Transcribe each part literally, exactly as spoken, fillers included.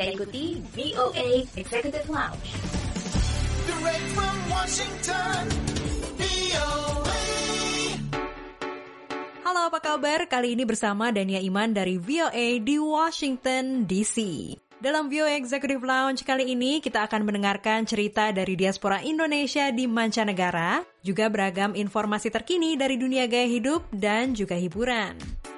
Anda ikuti V O A Executive Lounge. Direct from Washington, V O A. Halo, apa kabar? Kali ini bersama Dania Iman dari V O A di Washington, D C. Dalam V O A Executive Lounge kali ini, kita akan mendengarkan cerita dari diaspora Indonesia di mancanegara, juga beragam informasi terkini dari dunia gaya hidup dan juga hiburan.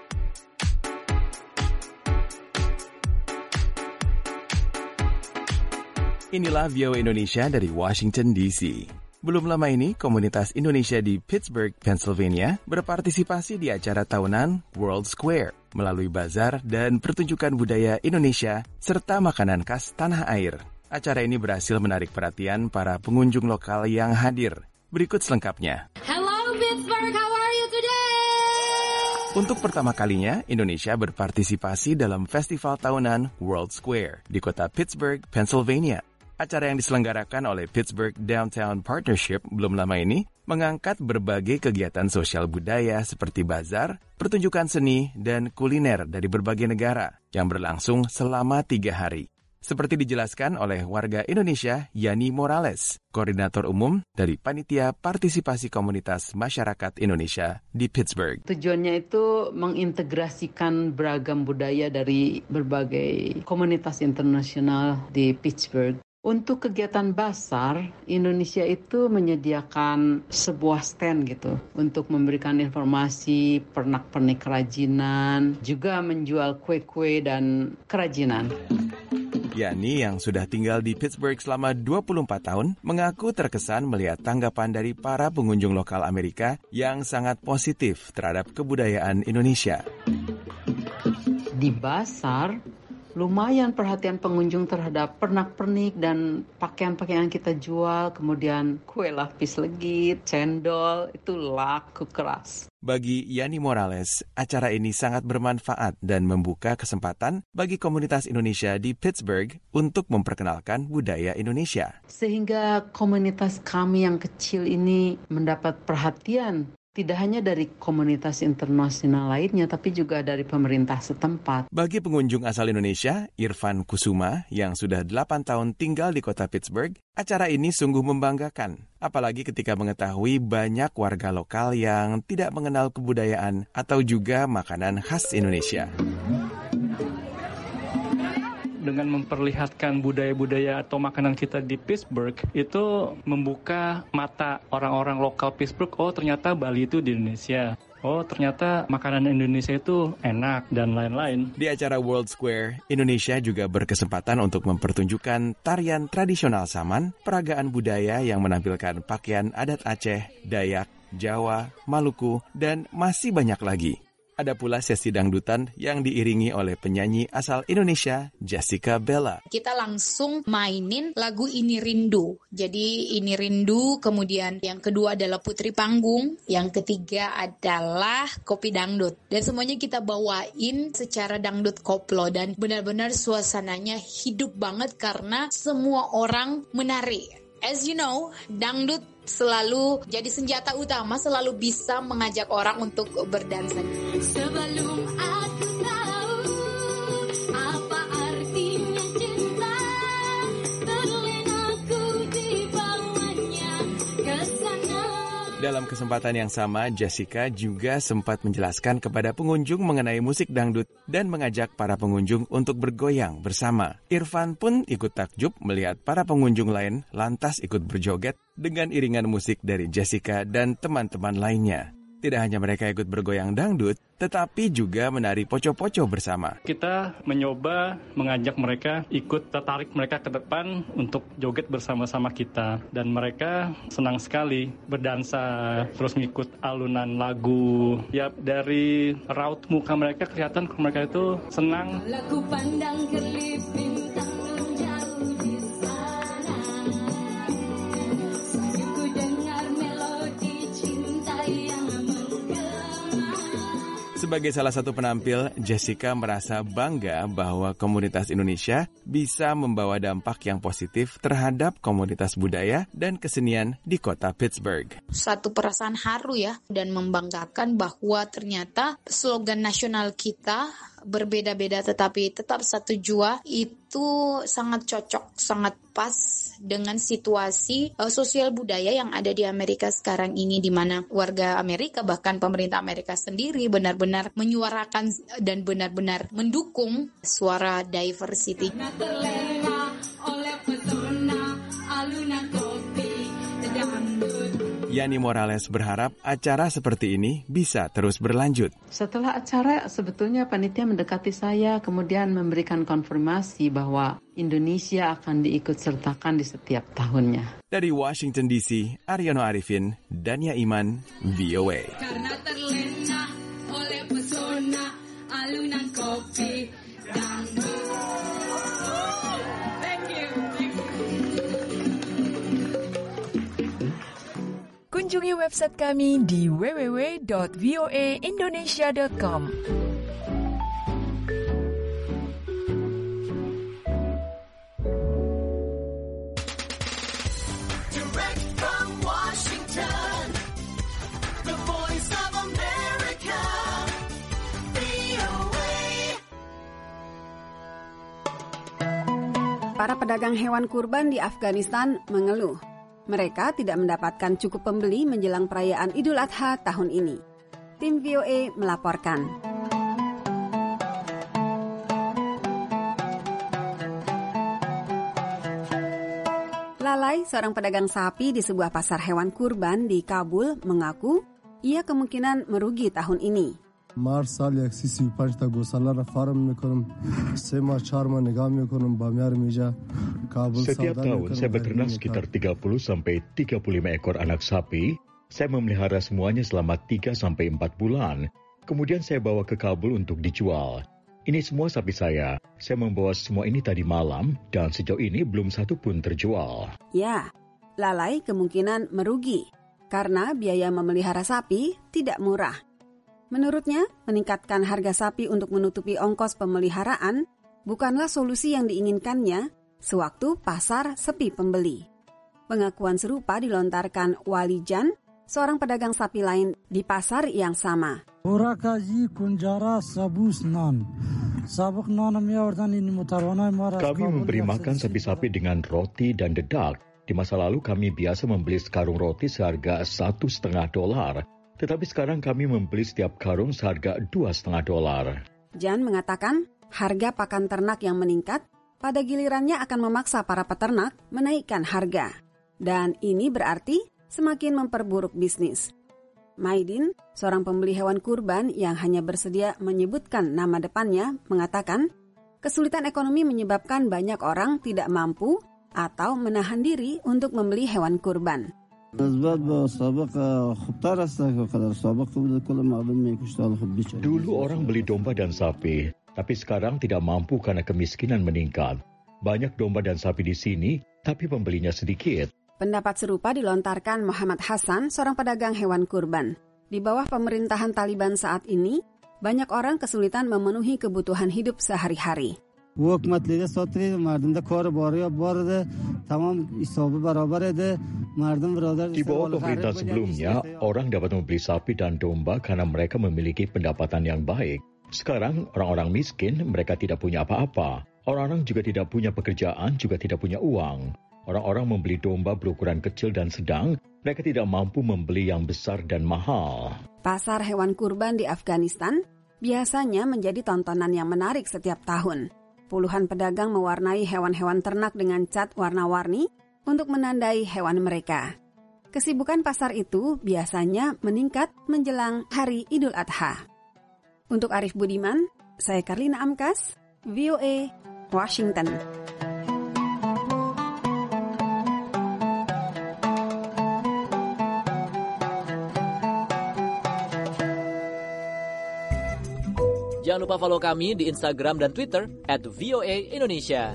Inilah V O A Indonesia dari Washington, D C. Belum lama ini, komunitas Indonesia di Pittsburgh, Pennsylvania, berpartisipasi di acara tahunan World Square melalui bazar dan pertunjukan budaya Indonesia serta makanan khas tanah air. Acara ini berhasil menarik perhatian para pengunjung lokal yang hadir. Berikut selengkapnya. Hello Pittsburgh, how are you today? Untuk pertama kalinya, Indonesia berpartisipasi dalam festival tahunan World Square di kota Pittsburgh, Pennsylvania. Acara yang diselenggarakan oleh Pittsburgh Downtown Partnership belum lama ini mengangkat berbagai kegiatan sosial budaya seperti bazar, pertunjukan seni, dan kuliner dari berbagai negara yang berlangsung selama tiga hari. Seperti dijelaskan oleh warga Indonesia, Yani Morales, Koordinator Umum dari Panitia Partisipasi Komunitas Masyarakat Indonesia di Pittsburgh. Tujuannya itu mengintegrasikan beragam budaya dari berbagai komunitas internasional di Pittsburgh. Untuk kegiatan bazar, Indonesia itu menyediakan sebuah stand gitu untuk memberikan informasi pernak-pernik kerajinan, juga menjual kue-kue dan kerajinan. Yani yang sudah tinggal di Pittsburgh selama dua puluh empat tahun mengaku terkesan melihat tanggapan dari para pengunjung lokal Amerika yang sangat positif terhadap kebudayaan Indonesia. Di bazar, lumayan perhatian pengunjung terhadap pernak-pernik dan pakaian-pakaian kita jual, kemudian kue lapis legit, cendol, itu laku keras. Bagi Yani Morales, acara ini sangat bermanfaat dan membuka kesempatan bagi komunitas Indonesia di Pittsburgh untuk memperkenalkan budaya Indonesia. Sehingga komunitas kami yang kecil ini mendapat perhatian tidak hanya dari komunitas internasional lainnya, tapi juga dari pemerintah setempat. Bagi pengunjung asal Indonesia, Irfan Kusuma, yang sudah delapan tahun tinggal di kota Pittsburgh, acara ini sungguh membanggakan. Apalagi ketika mengetahui banyak warga lokal yang tidak mengenal kebudayaan atau juga makanan khas Indonesia. Dengan memperlihatkan budaya-budaya atau makanan kita di Pittsburgh, itu membuka mata orang-orang lokal Pittsburgh, oh ternyata Bali itu di Indonesia. Oh ternyata makanan Indonesia itu enak dan lain-lain. Di acara World Square, Indonesia juga berkesempatan untuk mempertunjukkan tarian tradisional Saman, peragaan budaya yang menampilkan pakaian adat Aceh, Dayak, Jawa, Maluku, dan masih banyak lagi. Ada pula sesi dangdutan yang diiringi oleh penyanyi asal Indonesia, Jessica Bella. Kita langsung mainin lagu Ini Rindu. Jadi Ini Rindu, kemudian yang kedua adalah Putri Panggung, yang ketiga adalah Kopi Dangdut. Dan semuanya kita bawain secara dangdut koplo dan benar-benar suasananya hidup banget karena semua orang menari. As you know, dangdut selalu jadi senjata utama, selalu bisa mengajak orang untuk berdansa. Sebelum aku tahu apa artinya cinta, terlenaku di bawahnya ke sana. Dalam kesempatan yang sama, Jessica juga sempat menjelaskan kepada pengunjung mengenai musik dangdut dan mengajak para pengunjung untuk bergoyang bersama. Irfan pun ikut takjub melihat para pengunjung lain lantas ikut berjoget dengan iringan musik dari Jessica dan teman-teman lainnya. Tidak hanya mereka ikut bergoyang dangdut, tetapi juga menari poco-poco bersama. Kita mencoba mengajak mereka ikut, tertarik mereka ke depan untuk joget bersama-sama kita. Dan mereka senang sekali berdansa, terus ngikut alunan lagu. Ya, dari raut muka mereka kelihatan kalau mereka itu senang. Laku pandang kelip bintang jauh di sana. Sayangku dengar melodi cinta yang Sebagai salah satu penampil, Jessica merasa bangga bahwa komunitas Indonesia bisa membawa dampak yang positif terhadap komunitas budaya dan kesenian di kota Pittsburgh. Satu perasaan haru ya, dan membanggakan bahwa ternyata slogan nasional kita berbeda-beda tetapi tetap satu jua, itu sangat cocok, sangat pas dengan situasi uh, sosial budaya yang ada di Amerika sekarang ini, di mana warga Amerika bahkan pemerintah Amerika sendiri benar-benar menyuarakan dan benar-benar mendukung suara diversity. Yani Morales berharap acara seperti ini bisa terus berlanjut. Setelah acara, sebetulnya panitia mendekati saya, kemudian memberikan konfirmasi bahwa Indonesia akan diikut sertakan di setiap tahunnya. Dari Washington D C, Aryono Arifin, Dania Iman, V O A. Karena terlena oleh pesona alunan kopi dangdut. Kunjungi website kami di w w w dot v o a indonesia dot com. Direct from Washington, the voice of America, V O A. Para pedagang hewan kurban di Afghanistan mengeluh. Mereka tidak mendapatkan cukup pembeli menjelang perayaan Idul Adha tahun ini. Tim V O A melaporkan. Lalai, seorang pedagang sapi di sebuah pasar hewan kurban di Kabul, mengaku ia kemungkinan merugi tahun ini. مار سال یکسی سی و پنج تا گوساله را فارم میکنم سه ماه چهار ماه نگاه میکنم بامیار میجا کابل. Setiap tahun saya beternak sekitar tiga puluh sampai tiga puluh lima ekor anak sapi. Saya memelihara semuanya selama tiga sampai empat bulan. Kemudian saya bawa ke Kabul untuk dijual. Ini semua sapi saya. Saya membawa semua ini tadi malam dan sejauh ini belum satu pun terjual. Ya, Lalai kemungkinan merugi karena biaya memelihara sapi tidak murah. Menurutnya, meningkatkan harga sapi untuk menutupi ongkos pemeliharaan bukanlah solusi yang diinginkannya sewaktu pasar sepi pembeli. Pengakuan serupa dilontarkan Wali Jan, seorang pedagang sapi lain di pasar yang sama. Kami memberi makan sapi-sapi dengan roti dan dedak. Di masa lalu kami biasa membeli sekarung roti seharga satu setengah dolar. Tetapi sekarang kami membeli setiap karung seharga dua setengah dolar. Jan mengatakan harga pakan ternak yang meningkat pada gilirannya akan memaksa para peternak menaikkan harga. Dan ini berarti semakin memperburuk bisnis. Maidin, seorang pembeli hewan kurban yang hanya bersedia menyebutkan nama depannya, mengatakan kesulitan ekonomi menyebabkan banyak orang tidak mampu atau menahan diri untuk membeli hewan kurban. Dulu orang beli domba dan sapi, tapi sekarang tidak mampu karena kemiskinan meningkat. Banyak domba dan sapi di sini, tapi pembelinya sedikit. Pendapat serupa dilontarkan Muhammad Hasan, seorang pedagang hewan kurban. Di bawah pemerintahan Taliban saat ini, banyak orang kesulitan memenuhi kebutuhan hidup sehari-hari. Di bawah pemerintah sebelumnya, orang dapat membeli sapi dan domba karena mereka memiliki pendapatan yang baik. Sekarang, orang-orang miskin, mereka tidak punya apa-apa. Orang-orang juga tidak punya pekerjaan, juga tidak punya uang. Orang-orang membeli domba berukuran kecil dan sedang, mereka tidak mampu membeli yang besar dan mahal. Pasar hewan kurban di Afghanistan biasanya menjadi tontonan yang menarik setiap tahun. Puluhan pedagang mewarnai hewan-hewan ternak dengan cat warna-warni untuk menandai hewan mereka. Kesibukan pasar itu biasanya meningkat menjelang Hari Idul Adha. Untuk Arif Budiman, saya Karlina Amkas, V O A, Washington. Jangan lupa follow kami di Instagram dan Twitter at V O A Indonesia.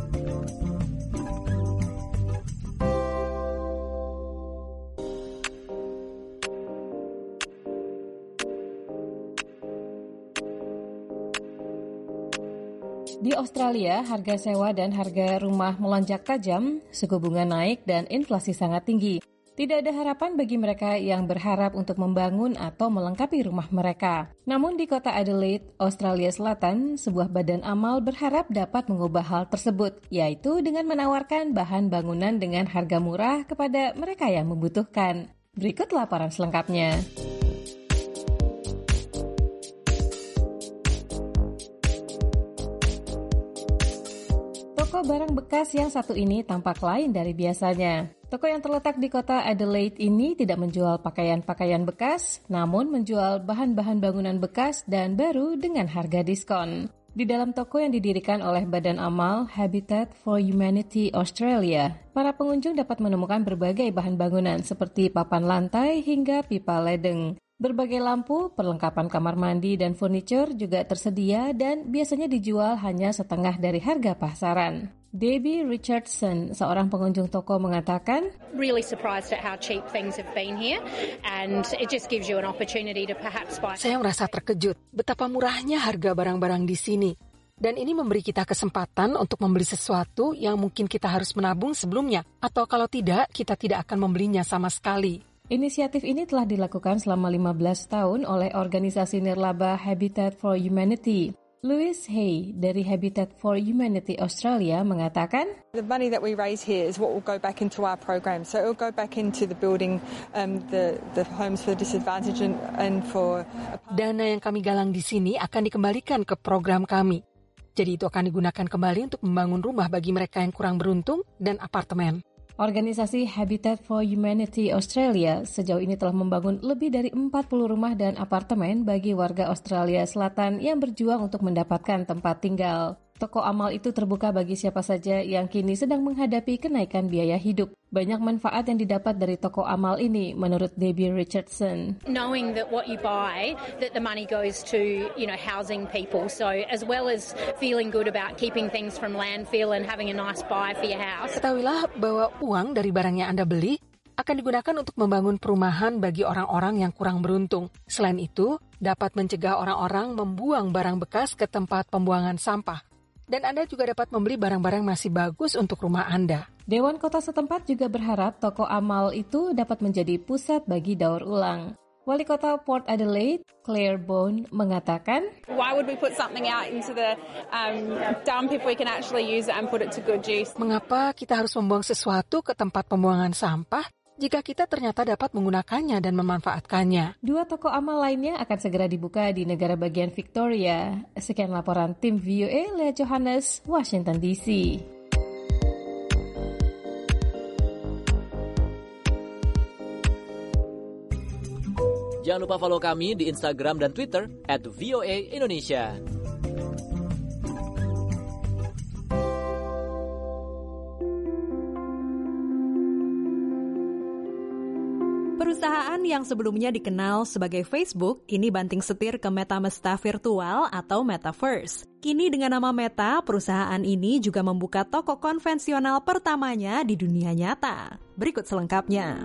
Di Australia, harga sewa dan harga rumah melonjak tajam, suku bunga naik dan inflasi sangat tinggi. Tidak ada harapan bagi mereka yang berharap untuk membangun atau melengkapi rumah mereka. Namun di kota Adelaide, Australia Selatan, sebuah badan amal berharap dapat mengubah hal tersebut, yaitu dengan menawarkan bahan bangunan dengan harga murah kepada mereka yang membutuhkan. Berikut laporan selengkapnya. Toko barang bekas yang satu ini tampak lain dari biasanya. Toko yang terletak di kota Adelaide ini tidak menjual pakaian-pakaian bekas, namun menjual bahan-bahan bangunan bekas dan baru dengan harga diskon. Di dalam toko yang didirikan oleh Badan Amal Habitat for Humanity Australia, para pengunjung dapat menemukan berbagai bahan bangunan seperti papan lantai hingga pipa ledeng. Berbagai lampu, perlengkapan kamar mandi, dan furniture juga tersedia dan biasanya dijual hanya setengah dari harga pasaran. Debbie Richardson, seorang pengunjung toko, mengatakan, Really surprised at how cheap things have been here, and it just gives you an opportunity to perhaps buy. Saya merasa terkejut betapa murahnya harga barang-barang di sini. Dan ini memberi kita kesempatan untuk membeli sesuatu yang mungkin kita harus menabung sebelumnya, atau kalau tidak, kita tidak akan membelinya sama sekali. Inisiatif ini telah dilakukan selama lima belas tahun oleh organisasi nirlaba Habitat for Humanity. Louis Hay dari Habitat for Humanity Australia mengatakan, The money that we raise here is what will go back into our program. So it will go back into the building um, the the homes for the disadvantaged and, and for. Dana yang kami galang di sini akan dikembalikan ke program kami. Jadi itu akan digunakan kembali untuk membangun rumah bagi mereka yang kurang beruntung dan apartemen. Organisasi Habitat for Humanity Australia sejauh ini telah membangun lebih dari empat puluh rumah dan apartemen bagi warga Australia Selatan yang berjuang untuk mendapatkan tempat tinggal. Toko amal itu terbuka bagi siapa saja yang kini sedang menghadapi kenaikan biaya hidup. Banyak manfaat yang didapat dari toko amal ini, menurut Debbie Richardson. Knowing that what you buy, that the money goes to, you know, housing people. So as well as feeling good about keeping things from landfill and having a nice buy for your house. Ketahuilah bahwa uang dari barang yang Anda beli akan digunakan untuk membangun perumahan bagi orang-orang yang kurang beruntung. Selain itu, dapat mencegah orang-orang membuang barang bekas ke tempat pembuangan sampah. Dan Anda juga dapat membeli barang-barang masih bagus untuk rumah Anda. Dewan Kota setempat juga berharap toko amal itu dapat menjadi pusat bagi daur ulang. Wali Kota Port Adelaide, Claire Bone, mengatakan, Why would we put something out into the um, dump if we can actually use it and put it to good use? Mengapa kita harus membuang sesuatu ke tempat pembuangan sampah jika kita ternyata dapat menggunakannya dan memanfaatkannya? Dua toko amal lainnya akan segera dibuka di negara bagian Victoria. Sekian laporan tim V O A, Leah Johannes, Washington D C. Jangan lupa follow kami di Instagram dan Twitter at V O A Indonesia. Perusahaan yang sebelumnya dikenal sebagai Facebook, kini banting setir ke metamesta virtual atau Metaverse. Kini dengan nama Meta, perusahaan ini juga membuka toko konvensional pertamanya di dunia nyata. Berikut selengkapnya.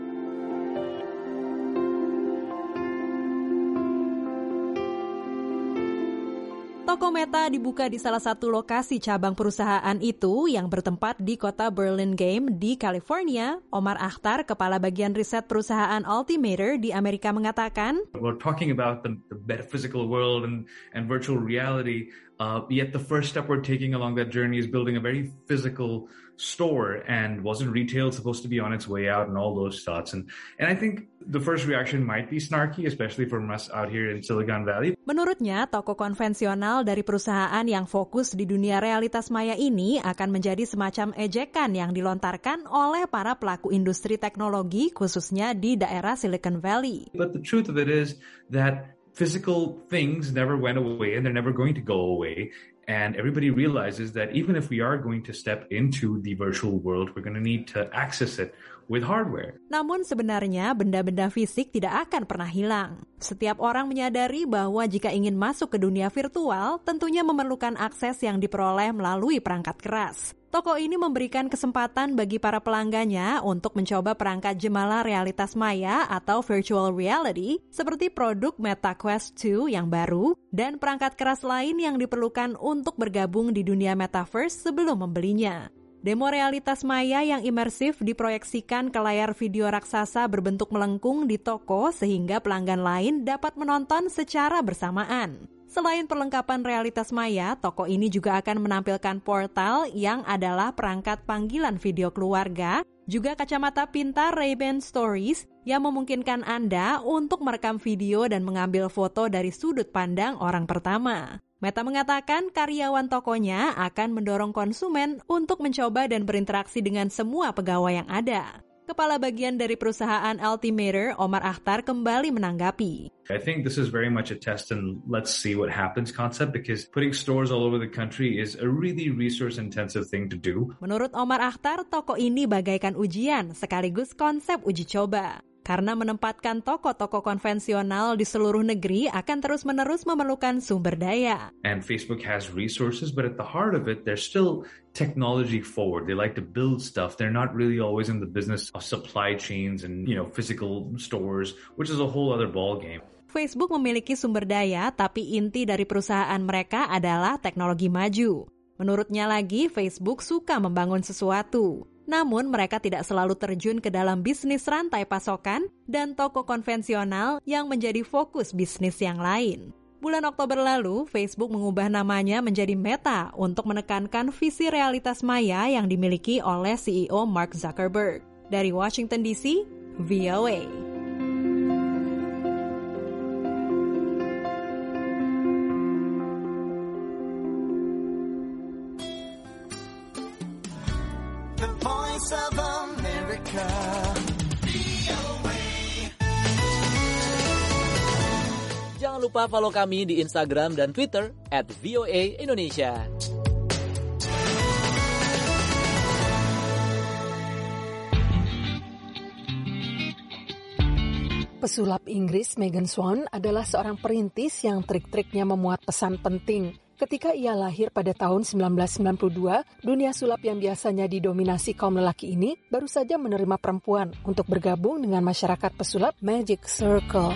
Toko Meta dibuka di salah satu lokasi cabang perusahaan itu yang bertempat di kota Burlingame di California. Omar Akhtar, kepala bagian riset perusahaan Altimeter di Amerika, mengatakan, We're talking about the, the metaphysical world and, and virtual reality, uh, yet the first step we're taking along that journey is building a very physical store, and wasn't retail supposed to be on its way out and all those thoughts. And, and I think the first reaction might be snarky, especially from us out here in Silicon Valley. Menurutnya, toko konvensional dari perusahaan yang fokus di dunia realitas maya ini akan menjadi semacam ejekan yang dilontarkan oleh para pelaku industri teknologi, khususnya di daerah Silicon Valley. But the truth of it is that physical things never went away and they're never going to go away. And everybody realizes that even if we are going to step into the virtual world, we're going to need to access it with hardware. Namun sebenarnya benda-benda fisik tidak akan pernah hilang. Setiap orang menyadari bahwa jika ingin masuk ke dunia virtual, tentunya memerlukan akses yang diperoleh melalui perangkat keras. Toko ini memberikan kesempatan bagi para pelanggannya untuk mencoba perangkat jemala realitas maya atau virtual reality seperti produk Meta Quest dua yang baru dan perangkat keras lain yang diperlukan untuk bergabung di dunia Metaverse sebelum membelinya. Demo realitas maya yang imersif diproyeksikan ke layar video raksasa berbentuk melengkung di toko sehingga pelanggan lain dapat menonton secara bersamaan. Selain perlengkapan realitas maya, toko ini juga akan menampilkan portal yang adalah perangkat panggilan video keluarga, juga kacamata pintar Ray-Ban Stories yang memungkinkan Anda untuk merekam video dan mengambil foto dari sudut pandang orang pertama. Meta mengatakan karyawan tokonya akan mendorong konsumen untuk mencoba dan berinteraksi dengan semua pegawai yang ada. Kepala bagian dari perusahaan Altimeter, Omar Akhtar, kembali menanggapi. I think this is very much a test and let's see what happens concept because putting stores all over the country is a really resource-intensive thing to do. Menurut Omar Akhtar, toko ini bagaikan ujian sekaligus konsep uji coba. Karena menempatkan toko-toko konvensional di seluruh negeri akan terus-menerus memerlukan sumber daya. And Facebook has resources, but at the heart of it, they're still technology forward. They like to build stuff. They're not really always in the business of supply chains and, you know, physical stores, which is a whole other ballgame. Facebook memiliki sumber daya, tapi inti dari perusahaan mereka adalah teknologi maju. Menurutnya lagi, Facebook suka membangun sesuatu. Namun mereka tidak selalu terjun ke dalam bisnis rantai pasokan dan toko konvensional yang menjadi fokus bisnis yang lain. Bulan Oktober lalu, Facebook mengubah namanya menjadi Meta untuk menekankan visi realitas maya yang dimiliki oleh C E O Mark Zuckerberg. Dari Washington D C, V O A. Of America, V O A. Jangan lupa follow kami di Instagram dan Twitter at V O A Indonesia. Pesulap Inggris Megan Swan adalah seorang perintis yang trik-triknya memuat pesan penting. Ketika ia lahir pada tahun sembilan belas sembilan puluh dua, dunia sulap yang biasanya didominasi kaum lelaki ini baru saja menerima perempuan untuk bergabung dengan masyarakat pesulap Magic Circle.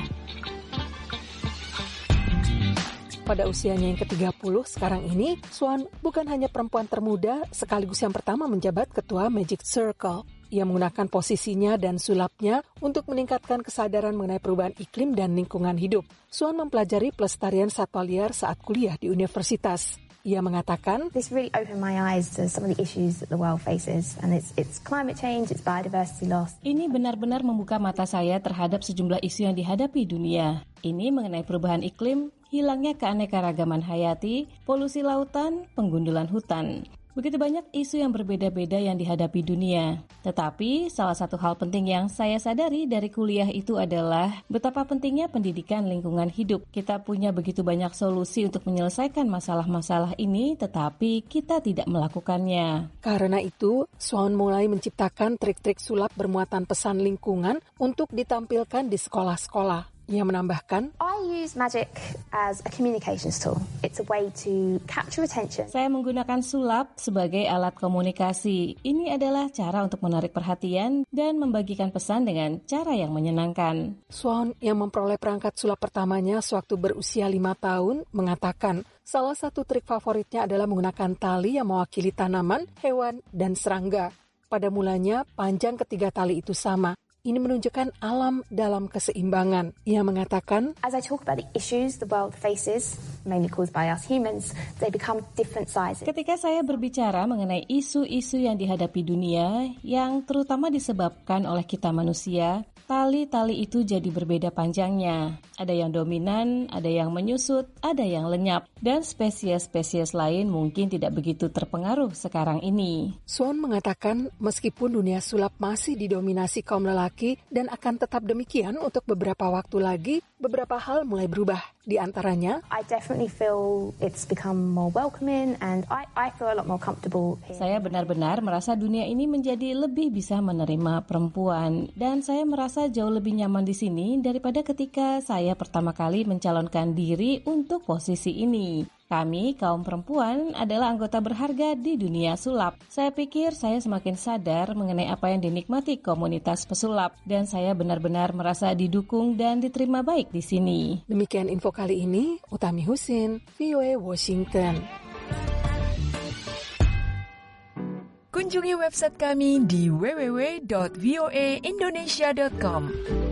Pada usianya yang ke tiga puluh sekarang ini, Swan bukan hanya perempuan termuda sekaligus yang pertama menjabat ketua Magic Circle. Ia menggunakan posisinya dan sulapnya untuk meningkatkan kesadaran mengenai perubahan iklim dan lingkungan hidup. Swan mempelajari pelestarian satwa liar saat kuliah di universitas. Ia mengatakan, This really opened my eyes to some of the issues that the world faces, and it's it's climate change, it's biodiversity loss. Ini benar-benar membuka mata saya terhadap sejumlah isu yang dihadapi dunia. Ini mengenai perubahan iklim, hilangnya keanekaragaman hayati, polusi lautan, penggundulan hutan. Begitu banyak isu yang berbeda-beda yang dihadapi dunia. Tetapi, salah satu hal penting yang saya sadari dari kuliah itu adalah betapa pentingnya pendidikan lingkungan hidup. Kita punya begitu banyak solusi untuk menyelesaikan masalah-masalah ini, tetapi kita tidak melakukannya. Karena itu, Swan mulai menciptakan trik-trik sulap bermuatan pesan lingkungan untuk ditampilkan di sekolah-sekolah. Ia menambahkan, I use magic as a communications tool. It's a way to capture attention. Saya menggunakan sulap sebagai alat komunikasi. Ini adalah cara untuk menarik perhatian dan membagikan pesan dengan cara yang menyenangkan. Swan yang memperoleh perangkat sulap pertamanya sewaktu berusia lima tahun mengatakan, salah satu trik favoritnya adalah menggunakan tali yang mewakili tanaman, hewan, dan serangga. Pada mulanya, panjang ketiga tali itu sama. Ini menunjukkan alam dalam keseimbangan. Ia mengatakan, As I talk about the issues the world faces, mainly caused by us humans, they become different sizes. Ketika saya berbicara mengenai isu-isu yang dihadapi dunia, yang terutama disebabkan oleh kita manusia, tali-tali itu jadi berbeda panjangnya. Ada yang dominan, ada yang menyusut, ada yang lenyap, dan spesies-spesies lain mungkin tidak begitu terpengaruh sekarang ini. Swan mengatakan, meskipun dunia sulap masih didominasi kaum lelaki dan akan tetap demikian untuk beberapa waktu lagi, beberapa hal mulai berubah. Di antaranya, I definitely feel it's become more welcoming and I, I feel a lot more comfortable here. Saya benar-benar merasa dunia ini menjadi lebih bisa menerima perempuan dan saya merasa jauh lebih nyaman di sini daripada ketika saya pertama kali mencalonkan diri untuk posisi ini. Kami, kaum perempuan, adalah anggota berharga di dunia sulap. Saya pikir saya semakin sadar mengenai apa yang dinikmati komunitas pesulap, dan saya benar-benar merasa didukung dan diterima baik di sini. Demikian info kali ini, Utami Husin, V O A Washington. Kunjungi website kami di w w w dot v o a indonesia dot com.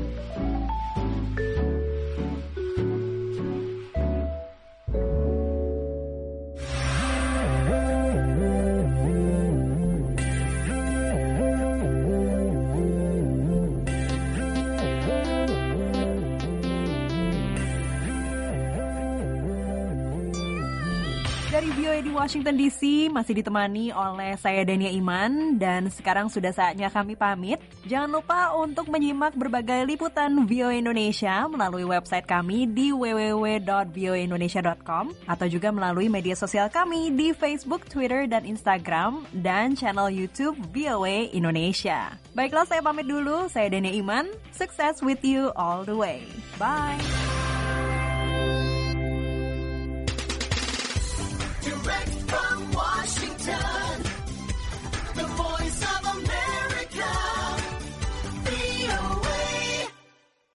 Dari V O A di Washington D C masih ditemani oleh saya Dania Iman dan sekarang sudah saatnya kami pamit. Jangan lupa untuk menyimak berbagai liputan V O A Indonesia melalui website kami di w w w dot v o a indonesia dot com atau juga melalui media sosial kami di Facebook, Twitter, dan Instagram dan channel YouTube V O A Indonesia. Baiklah, saya pamit dulu. Saya Dania Iman. Success with you all the way. Bye. Direct from Washington.